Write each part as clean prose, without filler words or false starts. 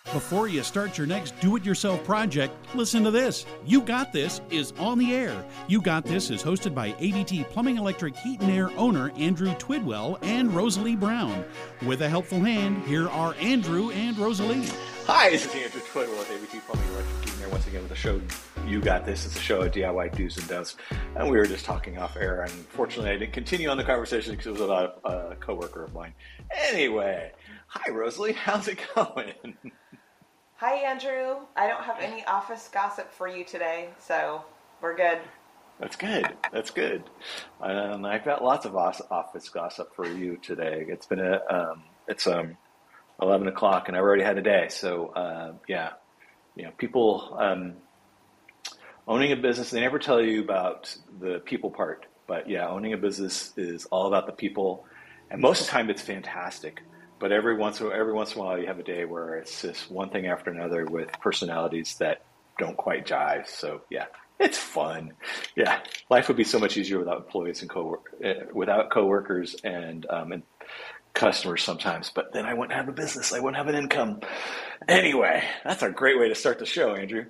Before you start your next do-it-yourself project, listen to this. You Got This is on the air. You Got This is hosted by ADT Plumbing Electric Heat and Air owner Andrew Twidwell and Rosalie Brown. With a helpful hand, here are Andrew and Rosalie. Hi, this is Andrew Twidwell with ADT Plumbing Electric Heat and Air once again with the show You Got This. It's a show of DIY do's and don'ts. And we were just talking off air, and fortunately I didn't continue on the conversation because it was about a coworker of mine. Anyway, hi Rosalie, how's it going? Hi, Andrew. I don't have any office gossip for you today, so we're good. That's good. That's good. I've got lots of office gossip for you today. It's been it's 11 o'clock, and I've already had a day. So people owning a business. They never tell you about the people part, but yeah, owning a business is all about the people, and most of the time it's fantastic. But every once in a while, you have a day where it's just one thing after another with personalities that don't quite jive. So yeah, it's fun. Yeah, life would be so much easier without employees and without coworkers and customers sometimes. But then I wouldn't have a business. I wouldn't have an income. Anyway, that's a great way to start the show, Andrew.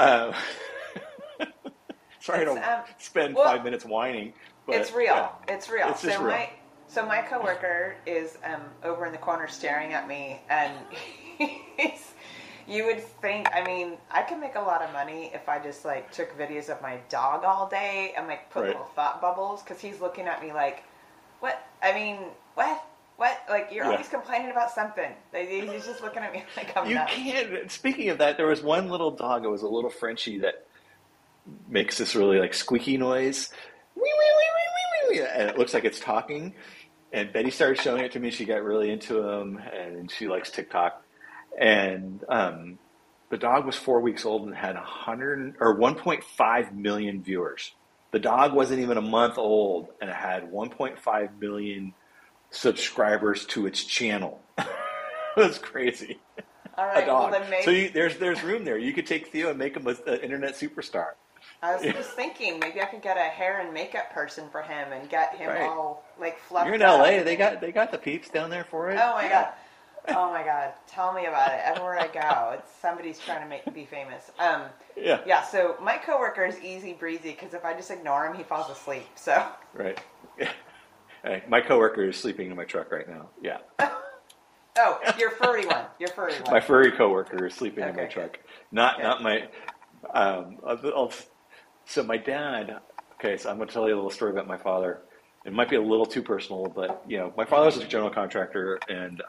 Sorry, I don't spend 5 minutes whining. But it's real. Yeah, it's real. It's just real. So my coworker is over in the corner staring at me, and you would think, I could make a lot of money if I just took videos of my dog all day and put little thought bubbles, because he's looking at me like, what? What? You're always complaining about something. He's just looking at me like I'm nuts. You can't. Speaking of that, there was one little dog. It was a little Frenchie that makes this really squeaky noise. Wee, wee, wee, wee, wee, wee, and it looks like it's talking. And Betty started showing it to me. She got really into him, and she likes TikTok. And the dog was 4 weeks old and had 1.5 million viewers. The dog wasn't even a month old, and it had 1.5 million subscribers to its channel. That's crazy. All right, a dog. Well, then maybe... So there's room there. You could take Theo and make him an internet superstar. I was just thinking maybe I could get a hair and makeup person for him and get him all fluffed up. You're in LA. They got the peeps down there for it. Oh my god. Oh my god. Tell me about it. Everywhere I go, somebody's trying to be famous. Yeah. So my coworker is easy breezy because if I just ignore him, he falls asleep. So. Right. Yeah. Hey, my coworker is sleeping in my truck right now. Yeah. Oh, your furry one. My furry coworker is sleeping in my truck. Not my. So my dad. Okay, so I'm going to tell you a little story about my father. It might be a little too personal, but my father's a general contractor, and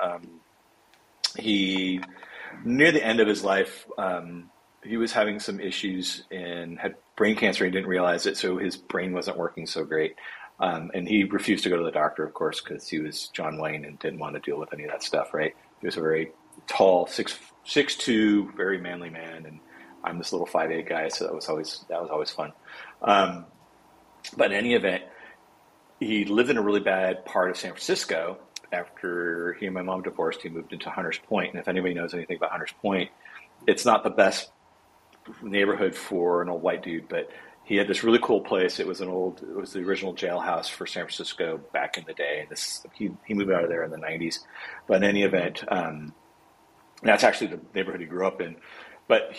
he, near the end of his life, he was having some issues and had brain cancer. He didn't realize it, so his brain wasn't working so great, and he refused to go to the doctor, of course, because he was John Wayne and didn't want to deal with any of that stuff. Right? He was a very tall, 6'2", very manly man, and I'm this little 5'8" guy, so that was always fun. But in any event, he lived in a really bad part of San Francisco. After he and my mom divorced, he moved into Hunters Point. And if anybody knows anything about Hunters Point, it's not the best neighborhood for an old white dude, but he had this really cool place. It was the original jailhouse for San Francisco back in the day. He moved out of there in the 90s. But in any event, that's actually the neighborhood he grew up in. But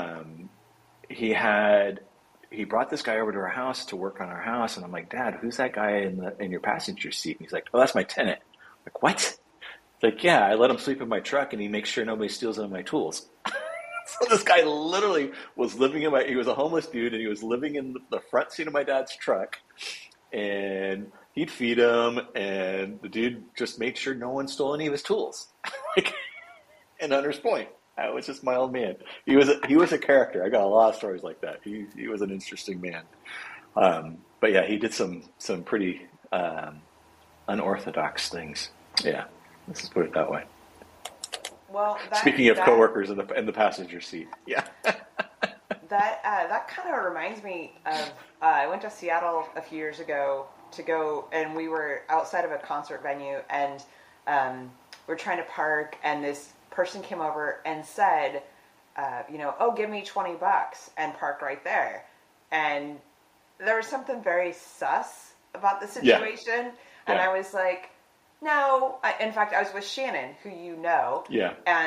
he brought this guy over to our house to work on our house, and I'm like, Dad, who's that guy in your passenger seat? And he's like, oh, that's my tenant. I'm like, what? He's like, yeah, I let him sleep in my truck, and he makes sure nobody steals any of my tools. So this guy literally was he was a homeless dude, and he was living in the front seat of my dad's truck, and he'd feed him, and the dude just made sure no one stole any of his tools. In Hunters Point. That was just my old man. He was a character. I got a lot of stories like that. He was an interesting man. But yeah, he did some pretty unorthodox things. Yeah, let's just put it that way. Well, speaking of coworkers in the passenger seat, yeah. that kind of reminds me of I went to Seattle a few years ago to go, and we were outside of a concert venue, and we're trying to park, and this person came over and said, oh, give me $20 and park right there. And there was something very sus about the situation. Yeah. And I was like, no. In fact, I was with Shannon, who you know. Yeah. And,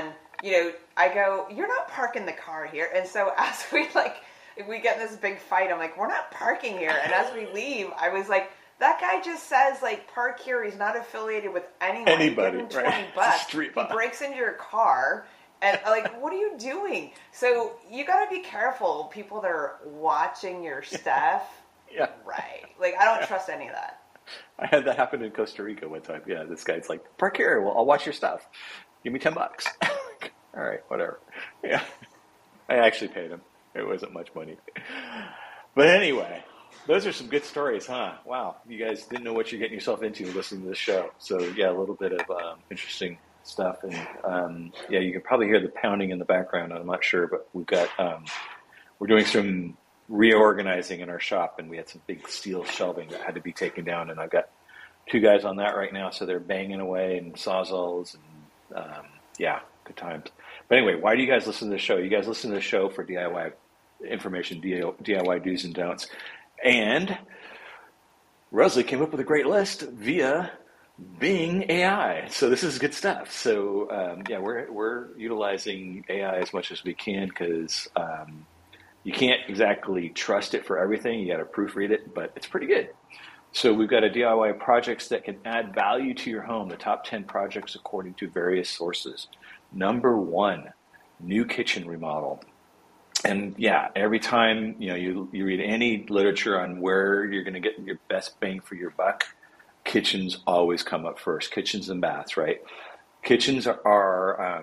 I go, you're not parking the car here. And so as we get in this big fight, I'm like, we're not parking here. And as we leave, I was like, that guy just says, like, park here. He's not affiliated with anyone. Anybody, you give him $20. He breaks into your car. And, like, what are you doing? So you got to be careful. People that are watching your stuff. Yeah. Right. Like, I don't trust any of that. I had that happen in Costa Rica one time. Yeah, this guy's like, park here. Well, I'll watch your stuff. Give me $10. All right, whatever. Yeah. I actually paid him. It wasn't much money. But anyway, those are some good stories, huh? Wow. You guys didn't know what you're getting yourself into listening to this show. So, yeah, a little bit of interesting stuff. And, yeah, you can probably hear the pounding in the background. I'm not sure, but we're doing some reorganizing in our shop, and we had some big steel shelving that had to be taken down. And I've got 2 guys on that right now, so they're banging away and sawzalls and, yeah, good times. But anyway, why do you guys listen to the show? You guys listen to the show for DIY information, DIY do's and don'ts. And Rosalie came up with a great list via Bing AI. So this is good stuff. So yeah, we're utilizing AI as much as we can because you can't exactly trust it for everything. You got to proofread it, but it's pretty good. So we've got a DIY projects that can add value to your home. The top 10 projects according to various sources. Number 1, new kitchen remodel. And yeah, every time you read any literature on where you're going to get your best bang for your buck, kitchens always come up first. Kitchens and baths, right? Kitchens are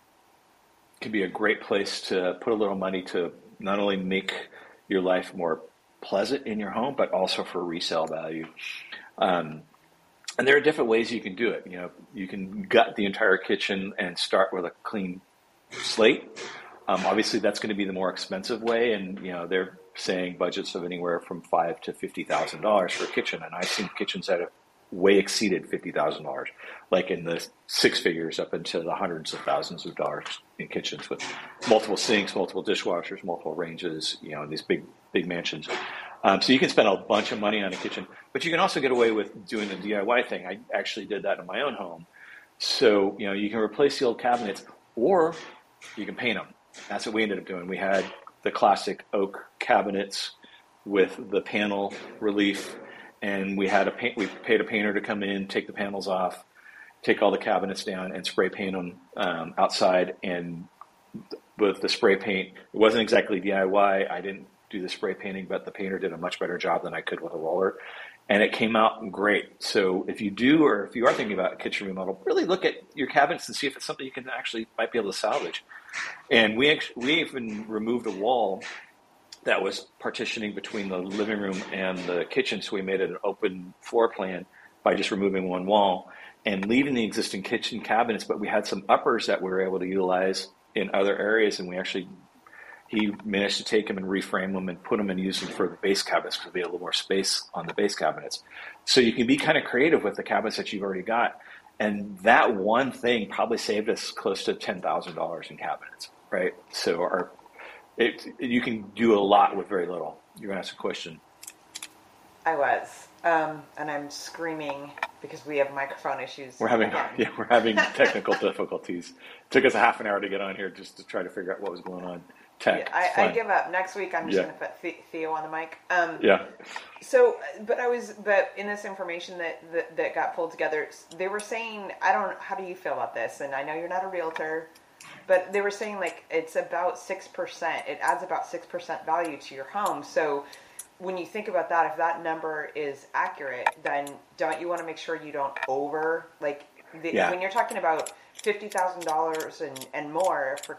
can be a great place to put a little money to not only make your life more pleasant in your home, but also for resale value. And there are different ways you can do it. You can gut the entire kitchen and start with a clean slate. Obviously, that's going to be the more expensive way, and they're saying budgets of anywhere from $5,000 to $50,000 for a kitchen, and I've seen kitchens that have way exceeded $50,000, like in the 6 figures up into the hundreds of thousands of dollars in kitchens with multiple sinks, multiple dishwashers, multiple ranges. These big mansions. So you can spend a bunch of money on a kitchen, but you can also get away with doing the DIY thing. I actually did that in my own home. So, you can replace the old cabinets or you can paint them. That's what we ended up doing. We had the classic oak cabinets with the panel relief, and we paid a painter to come in, take the panels off, take all the cabinets down and spray paint them outside. And with the spray paint, it wasn't exactly DIY. I didn't do the spray painting, but the painter did a much better job than I could with a roller, and it came out great. So if you do, or if you are thinking about a kitchen remodel, really look at your cabinets and see if it's something you can actually might be able to salvage. And we even removed a wall that was partitioning between the living room and the kitchen, so we made it an open floor plan by just removing one wall and leaving the existing kitchen cabinets, but we had some uppers that we were able to utilize in other areas, and he managed to take them and reframe them and put them and use them for the base cabinets because we had a little more space on the base cabinets. So you can be kind of creative with the cabinets that you've already got. And that one thing probably saved us close to $10,000 in cabinets, right? So you can do a lot with very little. You're going to ask a question. I was. And I'm screaming because we have microphone issues. We're having technical difficulties. It took us a half an hour to get on here just to try to figure out what was going on. Tech. Yeah, I give up. Next week, I'm just going to put Theo on the mic. Yeah. So, but in this information that got pulled together, they were saying, how do you feel about this? And I know you're not a realtor, but they were saying like it's about 6%. It adds about 6% value to your home. So when you think about that, if that number is accurate, then don't you want to make sure you don't when you're talking about $50,000 and more for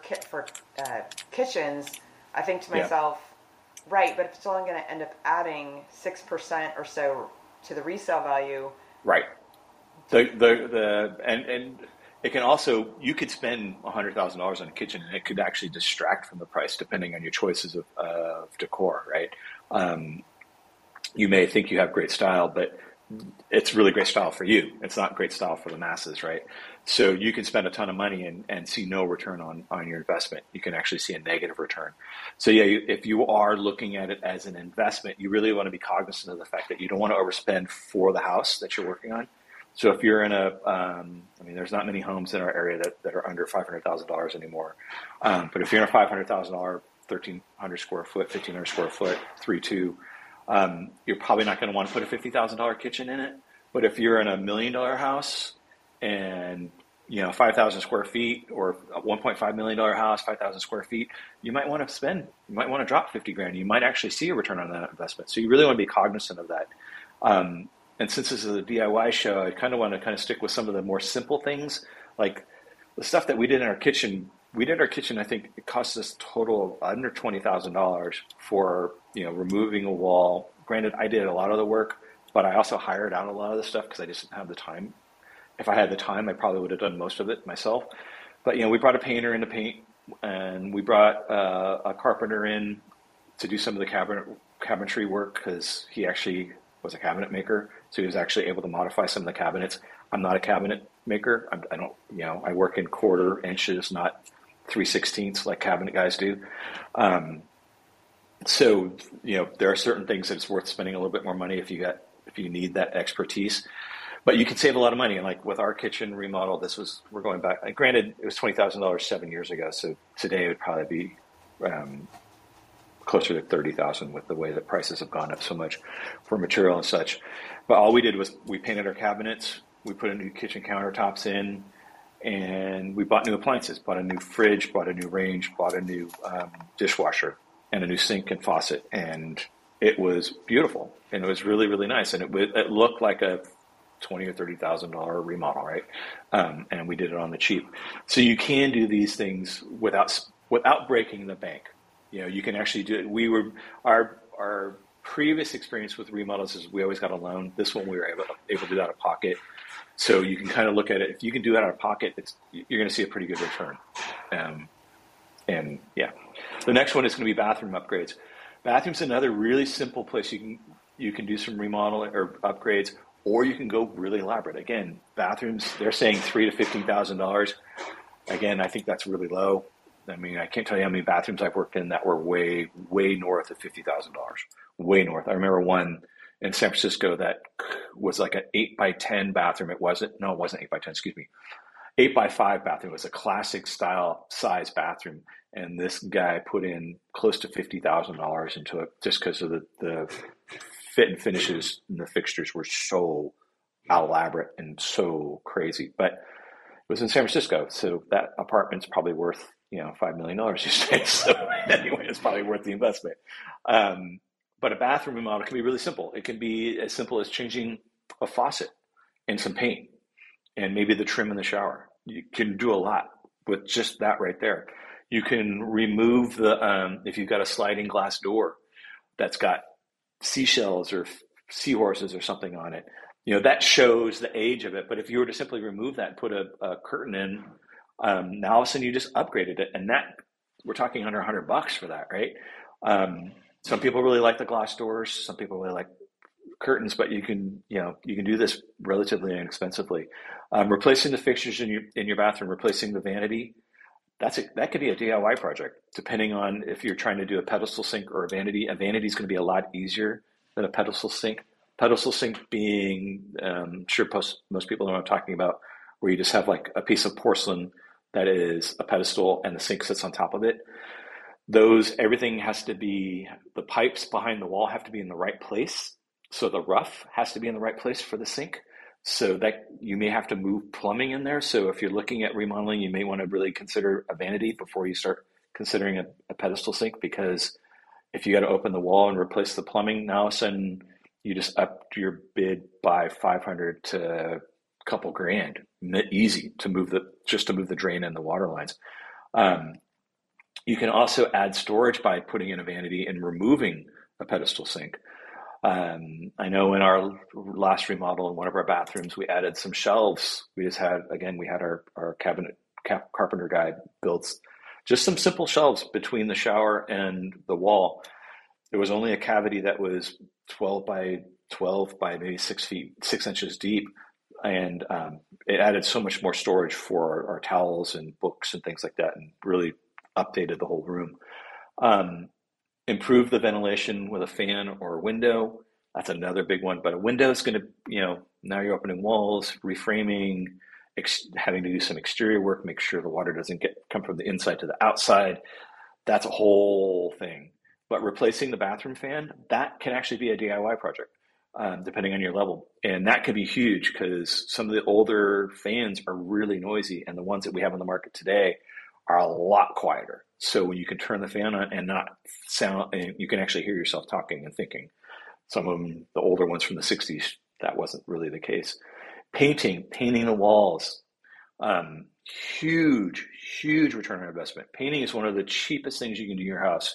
kitchens, I think to myself, right, but if it's only going to end up adding 6% or so to the resale value, right? And it can also, you could spend $100,000 on a kitchen and it could actually distract from the price depending on your choices of decor, right? You may think you have great style, but it's really great style for you. It's not great style for the masses, right? So you can spend a ton of money and see no return on your investment. You can actually see a negative return. So yeah, if you are looking at it as an investment, you really want to be cognizant of the fact that you don't want to overspend for the house that you're working on. So if you're in there's not many homes in our area that are under $500,000 anymore. But if you're in a $500,000, 1,300 square foot, 1,500 square foot, 3.2, you're probably not going to want to put a $50,000 kitchen in it. But if you're in a $1 million house and 5,000 square feet, or a $1.5 million house, 5,000 square feet, you might want to drop 50 grand. You might actually see a return on that investment. So you really want to be cognizant of that. And since this is a DIY show, I kind of want to stick with some of the more simple things, like the stuff that we did in our kitchen. We did our kitchen, I think it cost us total of under $20,000 for, removing a wall. Granted, I did a lot of the work, but I also hired out a lot of the stuff because I just didn't have the time. If I had the time, I probably would have done most of it myself. But, we brought a painter in to paint, and we brought a carpenter in to do some of the cabinetry work because he actually was a cabinet maker. So he was actually able to modify some of the cabinets. I'm not a cabinet maker. I work in quarter inches, not 3/16 like cabinet guys do. So, there are certain things that it's worth spending a little bit more money if you need that expertise. But you can save a lot of money. And like with our kitchen remodel, we're going back. Granted, it was $20,000 7 years ago. So today it would probably be closer to $30,000 with the way that prices have gone up so much for material and such. But all we did was we painted our cabinets, we put a new kitchen countertops in, and we bought new appliances, bought a new fridge, bought a new range, bought a new dishwasher, and a new sink and faucet. And it was beautiful. And it was really, really nice. And it looked like a $20,000 or $30,000 remodel, right? And we did it on the cheap. So you can do these things without breaking the bank. You can actually do it. Our previous experience with remodels is we always got a loan. This one we were able to do that out of pocket. So you can kind of look at it. If you can do that out of pocket, you're going to see a pretty good return. And yeah, the next one is going to be bathroom upgrades. Bathroom's another really simple place you can do some remodel or upgrades, or you can go really elaborate. Again, bathrooms, they're saying $3,000 to $15,000. Again, I think that's really low. I mean, I can't tell you how many bathrooms I've worked in that were way, way north of $50,000. Way north. I remember one in San Francisco that was like an 8x10 bathroom. It wasn't 8x10, excuse me. 8x5 bathroom. It was a classic style size bathroom. And this guy put in close to $50,000 into it just because of the fit and finishes, and the fixtures were so elaborate and so crazy. But it was in San Francisco, so that apartment's probably worth $5 million these days. So anyway, it's probably worth the investment. But a bathroom remodel can be really simple. It can be as simple as changing a faucet and some paint, and maybe the trim in the shower. You can do a lot with just that right there. You can remove if you've got a sliding glass door that's got seashells or seahorses or something on it, that shows the age of it. But if you were to simply remove that and put a curtain in, now all of a sudden you just upgraded it, and that we're talking under $100 for that, right? Some people really like the glass doors. Some people really like curtains, but you can do this relatively inexpensively. Replacing the fixtures in your bathroom, replacing the vanity. That could be a DIY project, depending on if you're trying to do a pedestal sink or a vanity. A vanity is going to be a lot easier than a pedestal sink. Pedestal sink being, sure most people know what I'm talking about, where you just have like a piece of porcelain that is a pedestal and the sink sits on top of it. Everything has to be, the pipes behind the wall have to be in the right place. So the rough has to be in the right place for the sink. So that you may have to move plumbing in there. So if you're looking at remodeling, you may want to really consider a vanity before you start considering a pedestal sink, because if you got to open the wall and replace the plumbing, now all of a sudden you just upped your bid by $500 to a couple grand, easy to move the drain and the water lines. You can also add storage by putting in a vanity and removing a pedestal sink. I know in our last remodel in one of our bathrooms, we added some shelves. We had our cabinet carpenter guy build just some simple shelves between the shower and the wall. There was only a cavity that was 12 by 12 by maybe 6 inches deep. And it added so much more storage for our towels and books and things like that, and really updated the whole room. Improve the ventilation with a fan or a window. That's another big one. But a window is going to, now you're opening walls, reframing, having to do some exterior work, make sure the water doesn't come from the inside to the outside. That's a whole thing. But replacing the bathroom fan, that can actually be a DIY project, depending on your level. And that could be huge because some of the older fans are really noisy, and the ones that we have on the market today are a lot quieter. So when you can turn the fan on and not sound, and you can actually hear yourself talking and thinking. Some of them, the older ones from the 60s, that wasn't really the case. Painting the walls, huge return on investment. Painting is one of the cheapest things you can do in your house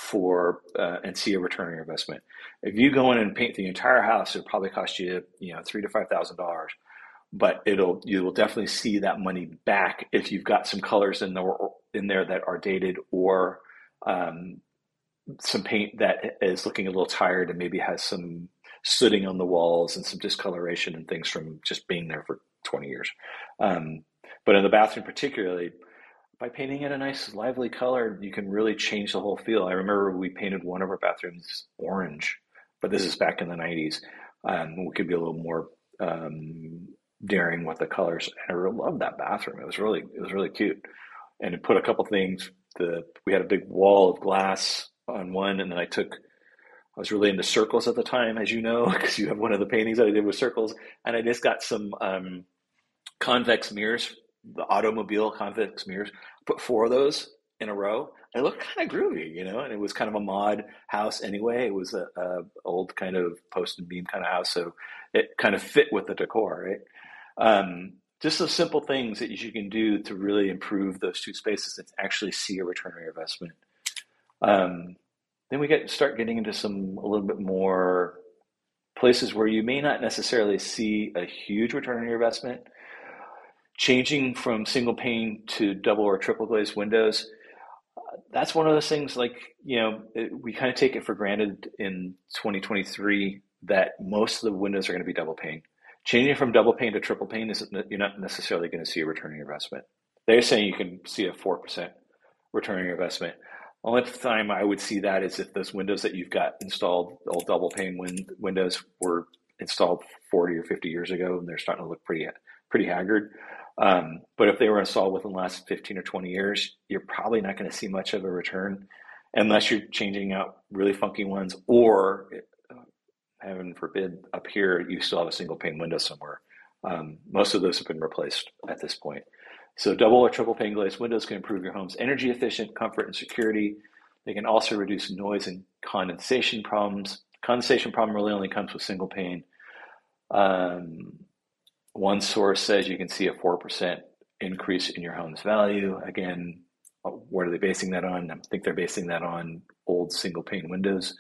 and see a return on your investment. If you go in and paint the entire house, it'll probably cost you, $3,000 to $5,000. But you will definitely see that money back if you've got some colors in there that are dated, or some paint that is looking a little tired and maybe has some sooting on the walls and some discoloration and things from just being there for 20 years. But in the bathroom particularly, by painting it a nice lively color, you can really change the whole feel. I remember we painted one of our bathrooms orange, but this is back in the 90s. We could be a little more daring with the colors. And I really loved that bathroom. It was really cute. And it put a couple things. We had a big wall of glass on one, and then I was really into circles at the time, as you know, because you have one of the paintings that I did with circles, and I just got some convex mirrors, the automobile convex mirrors, put 4 of those in a row. It looked kind of groovy, and it was kind of a mod house anyway. It was a old kind of post and beam kind of house, so it kind of fit with the decor, right? Just those simple things that you can do to really improve those two spaces and actually see a return on your investment. Then we start getting into a little bit more places where you may not necessarily see a huge return on your investment. Changing from single pane to double or triple glazed windows, that's one of those things, like, we kind of take it for granted in 2023 that most of the windows are going to be double pane. Changing from double pane to triple pane, you're not necessarily going to see a return on your investment. They're saying you can see a 4% return on your investment. Only time I would see that is if those windows that you've got installed, old double pane windows, were installed 40 or 50 years ago, and they're starting to look pretty haggard. But if they were installed within the last 15 or 20 years, you're probably not going to see much of a return unless you're changing out really funky ones, or heaven forbid, up here, you still have a single pane window somewhere. Most of those have been replaced at this point. So double or triple pane glazed windows can improve your home's energy efficient, comfort, and security. They can also reduce noise and condensation problems. Condensation problem really only comes with single pane. One source says you can see a 4% increase in your home's value. Again, what are they basing that on? I think they're basing that on old single pane windows.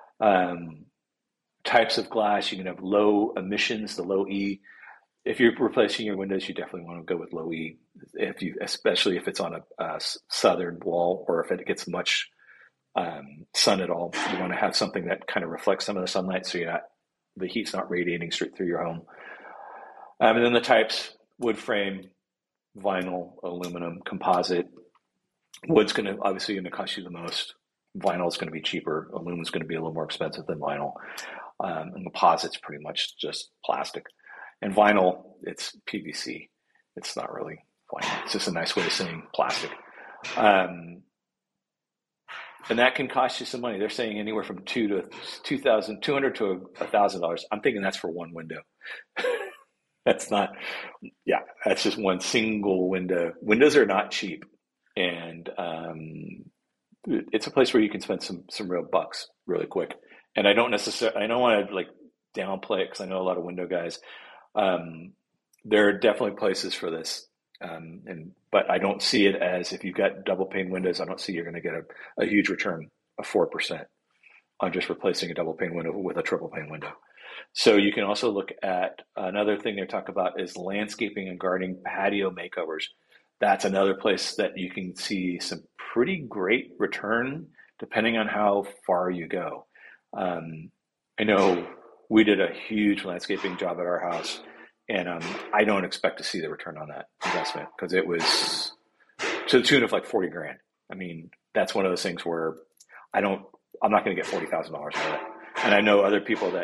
Types of glass, you can have low emissions, the low E. If you're replacing your windows, you definitely want to go with low E, especially if it's on a southern wall, or if it gets much sun at all. You want to have something that kind of reflects some of the sunlight, so the heat's not radiating straight through your home. And then the types: wood frame, vinyl, aluminum, composite. Wood's obviously going to cost you the most. Vinyl is going to be cheaper. Aluminum is going to be a little more expensive than vinyl. And composite's pretty much just plastic. And vinyl, it's PVC. It's not really vinyl. It's just a nice way of saying plastic. And that can cost you some money. They're saying anywhere from $200 to $1,000. I'm thinking that's for one window. That's just one single window. Windows are not cheap. And it's a place where you can spend some real bucks really quick. And I don't want to downplay it, because I know a lot of window guys. There are definitely places for this. But I don't see it as, if you've got double pane windows, I don't see you're going to get a huge return of 4% on just replacing a double pane window with a triple pane window. So you can also look at another thing they talk about is landscaping and gardening patio makeovers. That's another place that you can see some pretty great return depending on how far you go. I know we did a huge landscaping job at our house, and I don't expect to see the return on that investment, because it was to the tune of like $40,000. I mean, that's one of those things where I'm not going to get $40,000 out of it. And I know other people that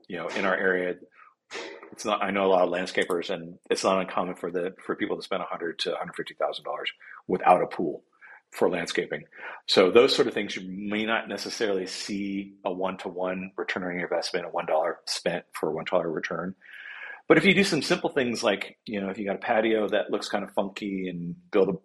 in our area, it's not. I know a lot of landscapers, and it's not uncommon for people to spend $100,000 to $150,000 without a pool for landscaping. So those sort of things, you may not necessarily see a one-to-one return on your investment, a $1 spent for a $1 return. But if you do some simple things like, if you got a patio that looks kind of funky and build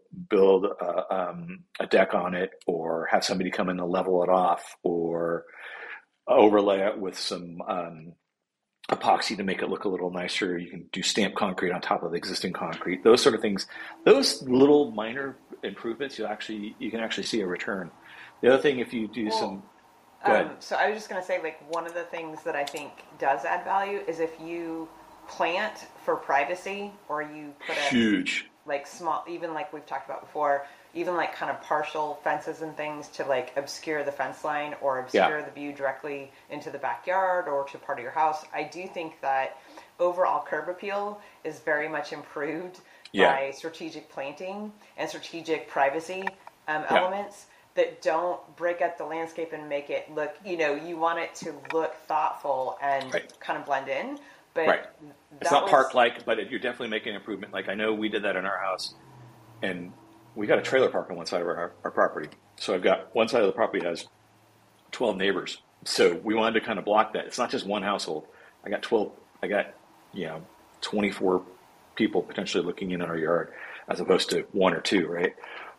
a deck on it, or have somebody come in and level it off, or overlay it with some epoxy to make it look a little nicer. You can do stamped concrete on top of existing concrete. Those sort of things, those little minor improvements, you can actually see a return. The other thing, if you do some, go ahead. So I was just going to say, one of the things that I think does add value is if you plant for privacy, or you put huge, small, even like we've talked about before, even kind of partial fences and things to obscure the fence line or obscure the view directly into the backyard or to part of your house. I do think that overall curb appeal is very much improved by strategic planting and strategic privacy elements that don't break up the landscape and make it look, you want it to look thoughtful and kind of blend in. But it's not park-like, but you're definitely making an improvement. I know we did that in our house, and we got a trailer park on one side of our property. So I've got one side of the property has 12 neighbors. So we wanted to kind of block that. It's not just one household. I got 24 people potentially looking in on our yard, as opposed to one or two, right?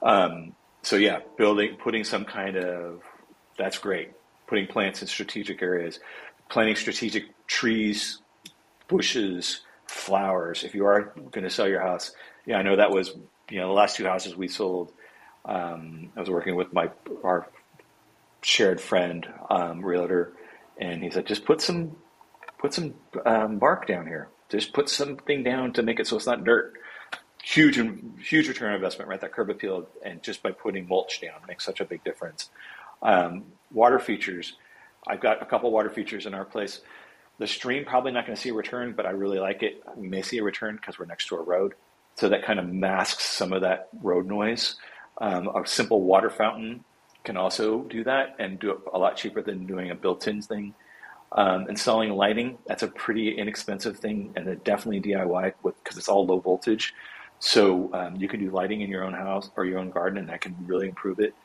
Putting some kind of, that's great. Putting plants in strategic areas, planting strategic trees, bushes, flowers. If you are going to sell your house, I know that was, the last two houses we sold. I was working with our shared friend, realtor, and he said, just put some bark down here. Just put something down to make it so it's not dirt. Huge return on investment, right? That curb appeal, and just by putting mulch down makes such a big difference. Water features. I've got a couple water features in our place. The stream, probably not going to see a return, but I really like it. We may see a return because we're next to a road. So that kind of masks some of that road noise. A simple water fountain can also do that and do it a lot cheaper than doing a built-in thing. Installing lighting, that's a pretty inexpensive thing, and it definitely DIY because it's all low voltage. So you can do lighting in your own house or your own garden, and that can really improve it.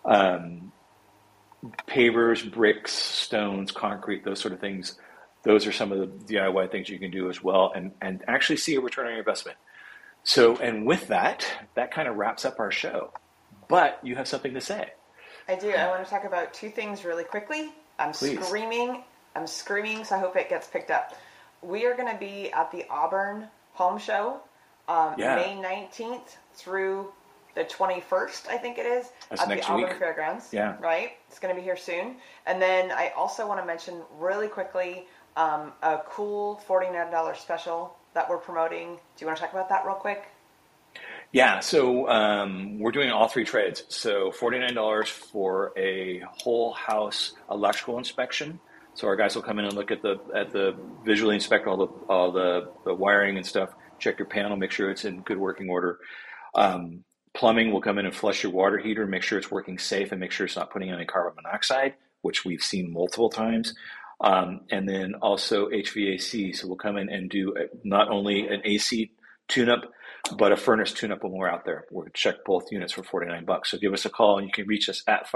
Pavers, bricks, stones, concrete, those sort of things. Those are some of the DIY things you can do as well, and actually see a return on your investment. So, and with that kind of wraps up our show. But you have something to say. I do. I want to talk about two things really quickly. Please. I'm screaming, so I hope it gets picked up. We are going to be at the Auburn Home Show May 19th through the 21st, I think it is, That's at the Auburn week. Fairgrounds. Yeah. Right? It's going to be here soon. And then I also want to mention really quickly a cool $49 special that we're promoting. Do you want to talk about that real quick? Yeah, so we're doing all three trades. So $49 for a whole house electrical inspection. So our guys will come in and look at the visually inspect all the wiring and stuff, check your panel, make sure it's in good working order. Plumbing will come in and flush your water heater, make sure it's working safe, and make sure it's not putting any carbon monoxide, which we've seen multiple times. And then also HVAC. So we'll come in and do not only an AC tune-up, but a furnace tune-up when we're out there. We'll check both units for $49. So give us a call, and you can reach us at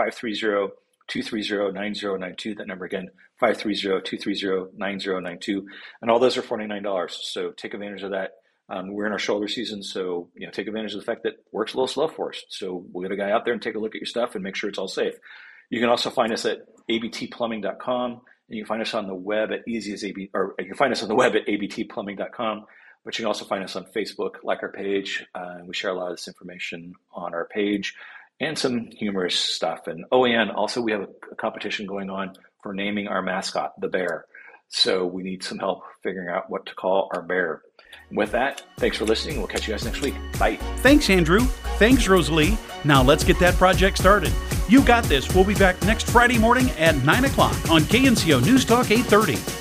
530-230-9092. That number again, 530-230-9092. And all those are $49. So take advantage of that. We're in our shoulder season, so take advantage of the fact that work's a little slow for us. So we'll get a guy out there and take a look at your stuff and make sure it's all safe. You can also find us at abtplumbing.com, and you can find us on the web at you can find us on the web at abtplumbing.com. But you can also find us on Facebook, like our page. We share a lot of this information on our page and some humorous stuff. And also we have a competition going on for naming our mascot, the bear. So we need some help figuring out what to call our bear. And with that, thanks for listening. We'll catch you guys next week. Bye. Thanks, Andrew. Thanks, Rosalie. Now let's get that project started. You got this. We'll be back next Friday morning at 9 o'clock on KNCO News Talk 830.